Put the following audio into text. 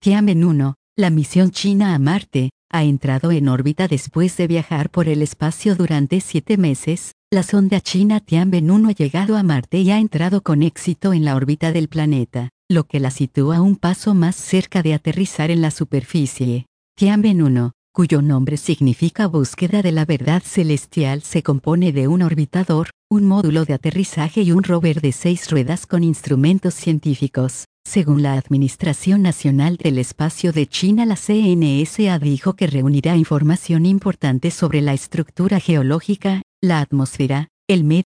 Tianwen-1, la misión china a Marte, ha entrado en órbita después de viajar por el espacio durante 7 meses. La sonda china Tianwen-1 ha llegado a Marte y ha entrado con éxito en la órbita del planeta, lo que la sitúa un paso más cerca de aterrizar en la superficie. Tianwen-1, cuyo nombre significa búsqueda de la verdad celestial, se compone de un orbitador, un módulo de aterrizaje y un rover de 6 ruedas con instrumentos científicos. Según la Administración Nacional del Espacio de China, la CNSA dijo que reunirá información importante sobre la estructura geológica, la atmósfera, el medio